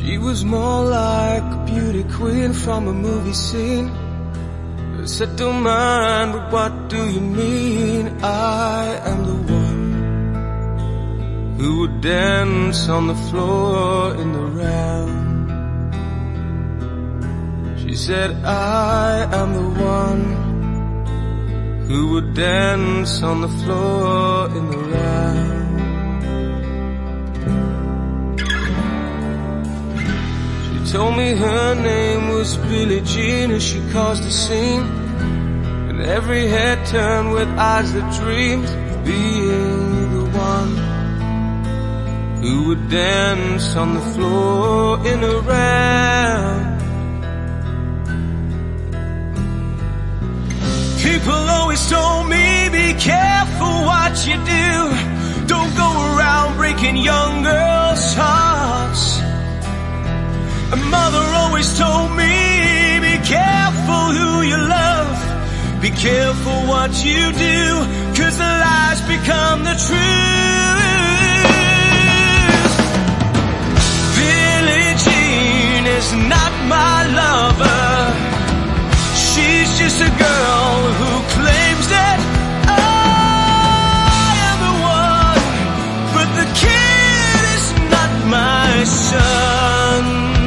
She was more like a beauty queen from a movie scene. I said, don't mind, but what do you mean? I am the one who would dance on the floor in the round. She said, I am the one who would dance on the floor in the round. Told me her name was Billie Jean as she caused a scene, and every head turned with eyes that dreamed of being the one who would dance on the floor in a round. People always told me, be careful what you do, don't go around breaking young girls' hearts. A mother always told me, be careful who you love, be careful what you do, 'cause the lies become the truth. Billie Jean is not my lover, she's just a girl who claims that I am the one, but the kid is not my son.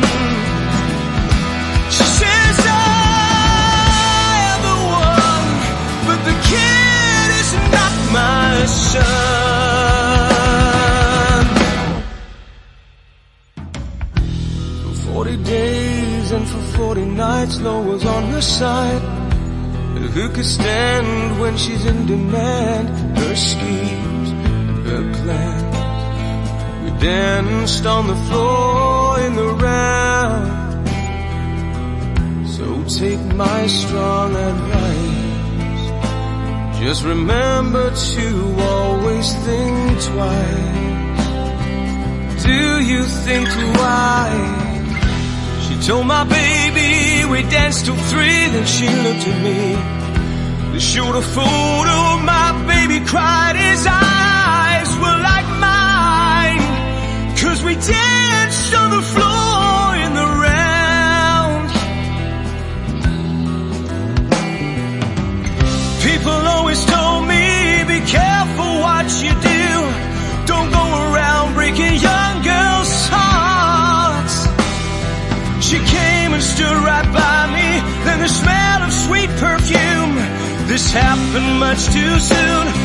My son. For 40 days and for 40 nights, love was on her side. And who could stand when she's in demand? Her schemes and her plans. We danced on the floor in the round. So take my strong advice, just remember to always think twice. Do you think twice? She told my baby we danced till 3, then she looked at me. They showed a photo of my baby, cried, his eyes were like mine, 'cause we danced on the floor in the round. People always told me, be careful what you do, don't go around breaking young girls' hearts. She came and stood right by me, then the smell of sweet perfume. This happened much too soon.